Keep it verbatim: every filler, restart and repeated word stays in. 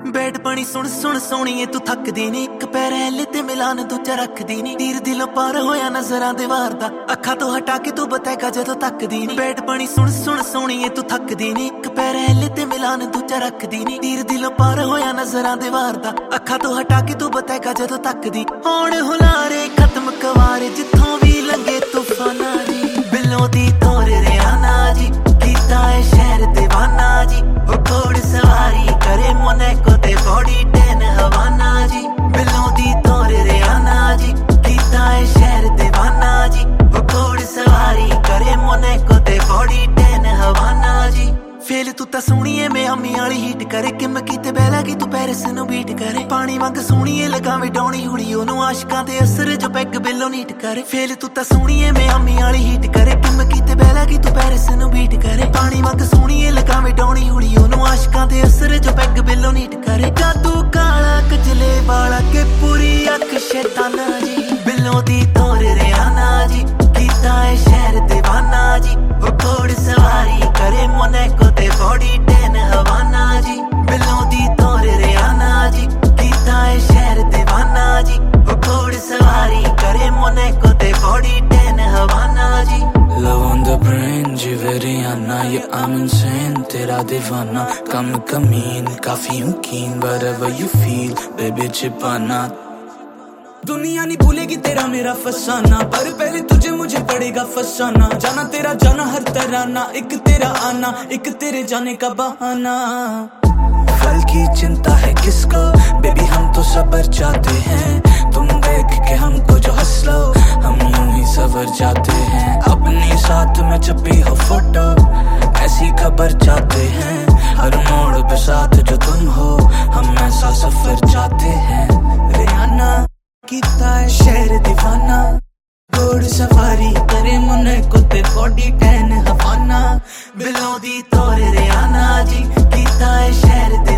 बैठ पानी सुन सुन सोणीए तू थकदी नी, एक पैर हले ते मिलान दूजा रखदी नी। तीर दिलों पार होया नजरां दे वार दा, अखां तो हटा के तू बताएगा जदों तकदी नी। बैठ पानी सुन सुन सोणीए तू थकदी नी, एक पैर हले ते मिलान दूजा रखदी नी। तीर दिलों पार होया नजरां दे वार दा, अखां तो हटा के तू बताएगा जदों तकदी। होण हुलारे खत्म कवारे जिथों भी लंघे तूफाना जी, बिलों दी तोर रियाना जी, कीता है शहर दीवाना जी। ओ घोड़ सवारी करे मोनैको ते बॉडी टेन हवाना जी, बिलों दी तोर रियाना जी, कीता है शहर दीवाना जी। ओ घोड़ सवारी करे मोनैको ते बॉडी टेन हवाना जी। फेल तू तां सोहणीए मैं अम्मी वाली हीट करे, किम कीते बैला की तू पैरिस नूं बीट करे। पानी वांग सोहणीए लगावे डौणी हुड़ी ओनू, आशिकां दे असर जो पैग बिलो नीट करे। फेल तू तां सोहणीए मैं अम्मी वाली हीट करे, किम कीते बैला की तू पैरिस नूं बीट करे। पानी वांग सोहणीए लगावे डौणी हुड़ी ओनू, आशिकां दे असर जो पैग बिलो नीट करे। जादू काला कजले वाला के पूरी अख शैताना जी, बिलों दी तोर रियाना जी, कीता है शहर दीवाना जी। ओ घोड़ सवारी करे मोनैको ते बॉडी टेन हवाना जी, बिलों दी तोर रियाना जी, कीता है शहर दीवाना जी। ओ घोड़ सवारी करे मोनैको ते बॉडी टेन हवाना जी। Love on the brain, जिवे रियाना, yeah I'm insane, तेरा दीवाना। कम कमीन, काफी हूँ keen, whatever you feel, baby छिपाना। दुनिया नहीं भूलेगी तेरा मेरा फसाना, पर पहले तुझे मुझे पड़ेगा फसाना। जाना तेरा जाना हर तरह ना, एक तेरा आना, एक तेरे जाने का बहाना। फल की चिंता है किसको, बेबी हम तो सबर चाहते हैं। तुम देख के हमको जो हंस लो, हम यूं ही सवर जाते हैं। अपनी साथ में छपी हो फोटो, ऐसी खबर चाहते हैं। हर मोड़ पे साथ जो तुम हो, हम ऐसा सफर चाहते हैं। रियाना कीता है शहर दीवाना, घोड़ सवारी करे मोनैको ते बॉडी टेन हवाना। बिलों दी तोर रियाना जी, कीता है शहर